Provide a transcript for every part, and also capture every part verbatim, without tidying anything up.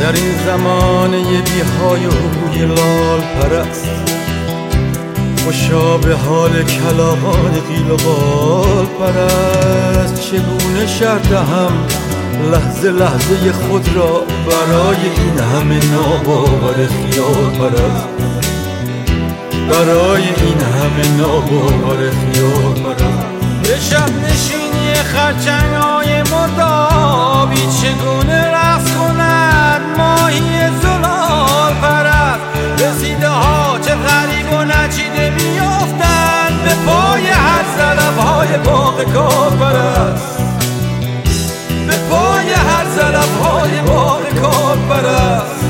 در این زمانه بی‌های و روی لال پرست، خوشا به حال کلاغان قیل و قال پرست. چگونه شرح دهم لحظه لحظه خود را برای این همه ناباور خیال پرست، برای این همه ناباور خیال پرست. به شب نشینی خرچنگ‌های مردابی چگونه رقص کند ماهی زلال پرست. رسیده ها چه غریب و نچیده میافتند به پای هر زلف‌های باغ کار پرست، به پای هر زلف‌های باغ کار پرست.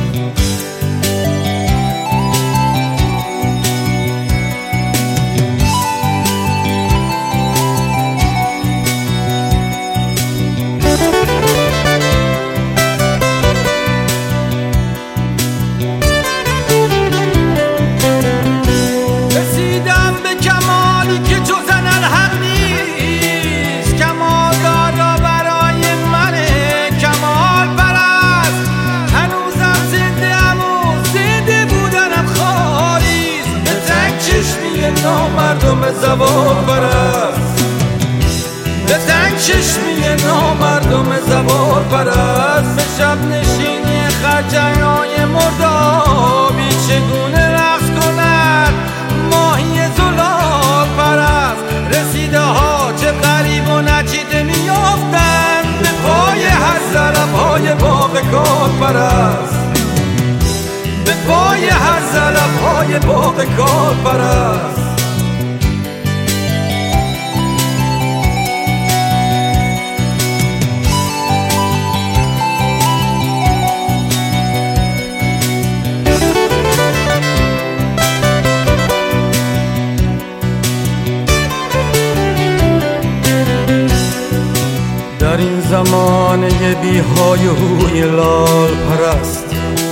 نامردم زبان پرست، به تنگ چشمی نامردم زبان پرست. به شب نشینی خرچنگ‌های مردابی چگونه رقص کند ماهی زلال پرست. رسیده ها چه غریب و نچیده میافتند به پای هر زلف‌های باغ کار پرست، به پای هر زلف‌های باغ کار پرست. در این زمانه بی‌های و روی لال پرست،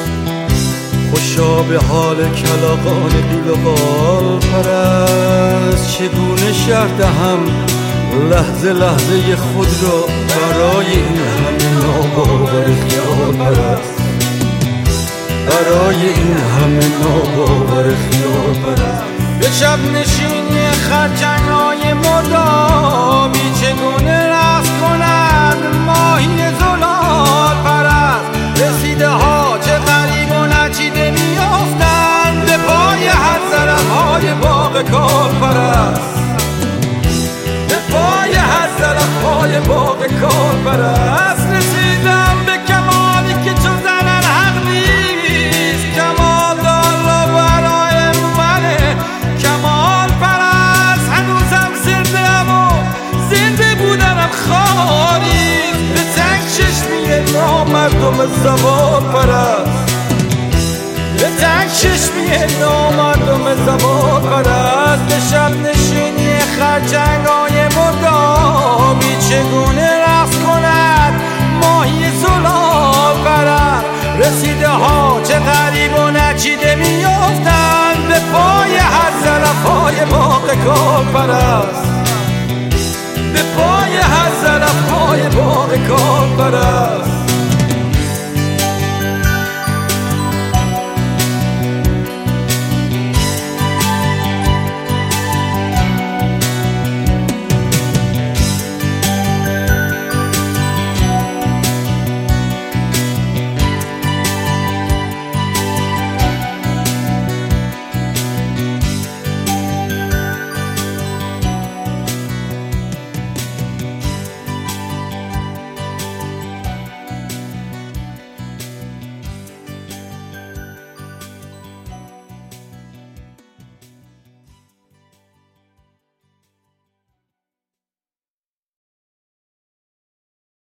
خوشا به حال کلاغان قیل و قال پرست. چگونه شرح دهم لحظه لحظه خود را برای این همه ناباور خیال پرست، برای این همه ناباور خیال پرست. به شب نشینی خرچنگ‌های مردابی چگونه رقص کند ماهی زلال پرست. رسیده ها چه غریب و نچیده میافتند به پای هر زلف‌های باغ کار پرست، به پای هر زلف‌های باغ کار پرست. رسیدم به کمالی که چو زنن حق نیست، کمال دار برای منه کمال پرست. هنوزم زنده‌ام و زنده بودنم خالی، به تنگ چشمی نامردم زبان پرست، به تنگ چشمی نامردم زبان پرست. به شب نشینی خرچنگ‌های مردابی چگونه رقص کند ماهی زلال پرست. رسیده ها چه غریب و نچیده میافتند به پای هر زلف‌های باغ کار پرست، به پای هر زلف‌های باغ کار پرست.